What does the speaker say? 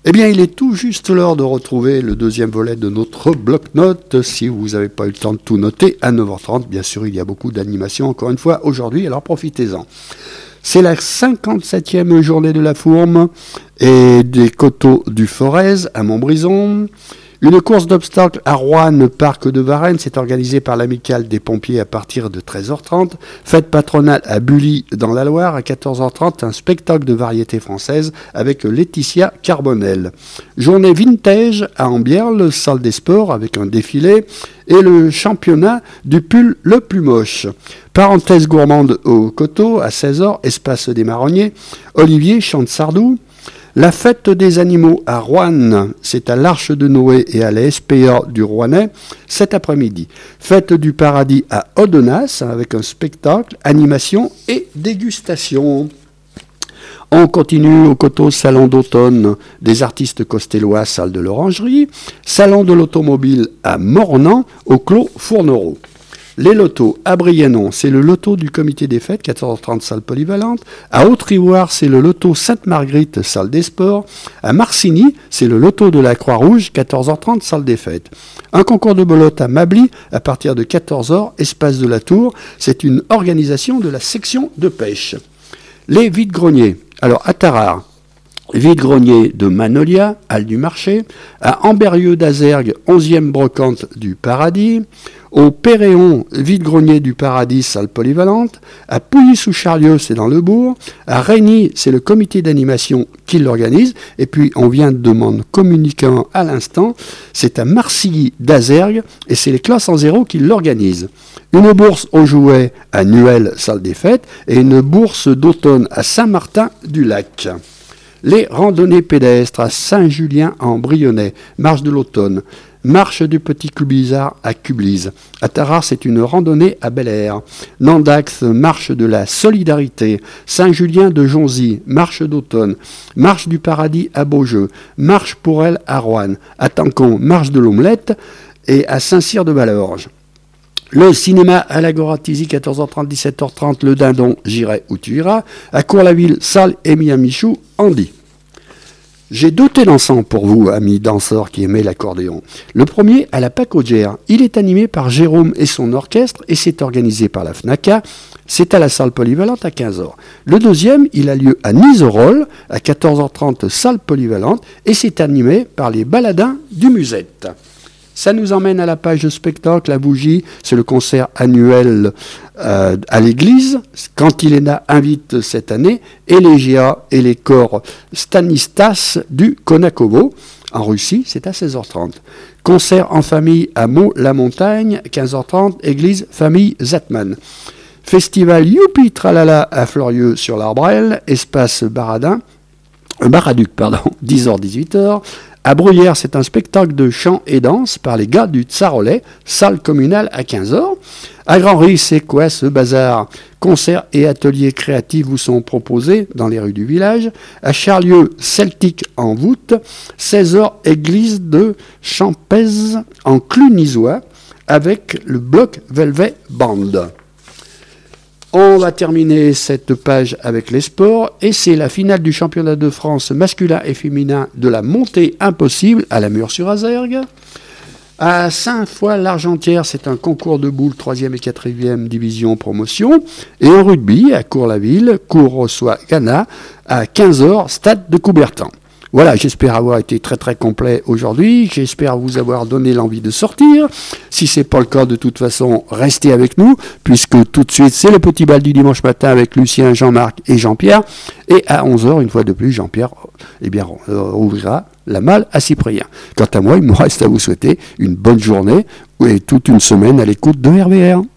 Eh bien, il est tout juste l'heure de retrouver le deuxième volet de notre bloc-notes. Si vous n'avez pas eu le temps de tout noter, à 9h30, bien sûr, il y a beaucoup d'animations, encore une fois, aujourd'hui, alors profitez-en. C'est la 57e journée de la Fourme et des Coteaux du Forez à Montbrison. Une course d'obstacles à Roanne, parc de Varennes, c'est organisé par l'amicale des pompiers à partir de 13h30. Fête patronale à Bully dans la Loire à 14h30, un spectacle de variété française avec Laetitia Carbonel. Journée vintage à Ambierle, salle des sports avec un défilé et le championnat du pull le plus moche. Parenthèse gourmande au Coteau à 16h, espace des marronniers. Olivier chante Sardou. La fête des animaux à Roanne, c'est à l'Arche de Noé et à la SPA du Rouennais cet après-midi. Fête du paradis à Audenas avec un spectacle, animation et dégustation. On continue au Coteau Salon d'automne des artistes costellois, salle de l'Orangerie. Salon de l'automobile à Mornan au Clos Fournereau. Les lotos à Briennon, c'est le loto du comité des fêtes, 14h30, salle polyvalente. À Haute-Rivoire, c'est le loto Sainte-Marguerite, salle des sports. À Marcigny, c'est le loto de la Croix-Rouge, 14h30, salle des fêtes. Un concours de belote à Mably, à partir de 14h, espace de la Tour. C'est une organisation de la section de pêche. Les vide-greniers, alors à Tarare. Vide-grenier de Manolia, Halle du Marché. À Amberieu d'Azergues, 11e brocante du Paradis. Au Péréon, vide-grenier du Paradis, salle polyvalente. À Pouilly-sous-Charlieu, c'est dans le bourg. À Régny, c'est le comité d'animation qui l'organise. Et puis, on vient de demander communiquant à l'instant, c'est à Marcilly d'Azergues et c'est les classes en zéro qui l'organisent. Une bourse aux jouets à Nuel, salle des fêtes, et une bourse d'automne à Saint-Martin-du-Lac. Les randonnées pédestres à Saint-Julien-en-Brionnais, marche de l'automne. Marche du Petit Cubizard à Cublise. À Tarare, c'est une randonnée à Bel-Air. Nandax, marche de la solidarité. Saint-Julien de Jonzy, marche d'automne. Marche du paradis à Beaujeu. Marche pour elle à Roanne. À Tancon, marche de l'omelette. Et à Saint-Cyr-de-Valorges. Le cinéma à l'Agora Tizi, 14h30, 17h30. Le Dindon, j'irai où tu iras. À Cours-la-Ville, salle Émile Michou, Andy. J'ai deux thés dansants pour vous, amis danseurs qui aimez l'accordéon. Le premier, à la Pacaudière. Il est animé par Jérôme et son orchestre et c'est organisé par la FNACA. C'est à la salle polyvalente à 15h. Le deuxième, il a lieu à Niserolles, à 14h30, salle polyvalente, et c'est animé par les baladins du Musette. Ça nous emmène à la page de spectacle, la bougie, c'est le concert annuel à l'église. Cantilena invite cette année Elegia et les chors Stanislas du Konakovo. En Russie, c'est à 16h30. Concert en famille à Meaux-la-Montagne, 15h30, église famille Zatman. Festival Youpi Tralala à Fleurieux-sur-l'Arbrelle, espace Baraduc, 10h-18h. À Bruyères, c'est un spectacle de chant et danse par les gars du Tsarolais, salle communale à 15h. À Grand-Ry, c'est quoi ce bazar? Concerts et ateliers créatifs vous sont proposés dans les rues du village. À Charlieu, Celtique en voûte. 16h, église de Champez en Clunisois avec le bloc Velvet Band. On va terminer cette page avec les sports et c'est la finale du championnat de France masculin et féminin de la montée impossible à la Mure-sur-Azergues. À Saint-Foy-l'Argentière, c'est un concours de boules 3e et 4e division promotion. Et en rugby, à Cours-la-Ville, Cours reçoit Ghana à 15h, stade de Coubertin. Voilà, j'espère avoir été très très complet aujourd'hui, j'espère vous avoir donné l'envie de sortir. Si ce n'est pas le cas, de toute façon, restez avec nous, puisque tout de suite, c'est le petit bal du dimanche matin avec Lucien, Jean-Marc et Jean-Pierre. Et à 11h, une fois de plus, Jean-Pierre ouvrira la malle à Cyprien. Quant à moi, il me reste à vous souhaiter une bonne journée et toute une semaine à l'écoute de RVR.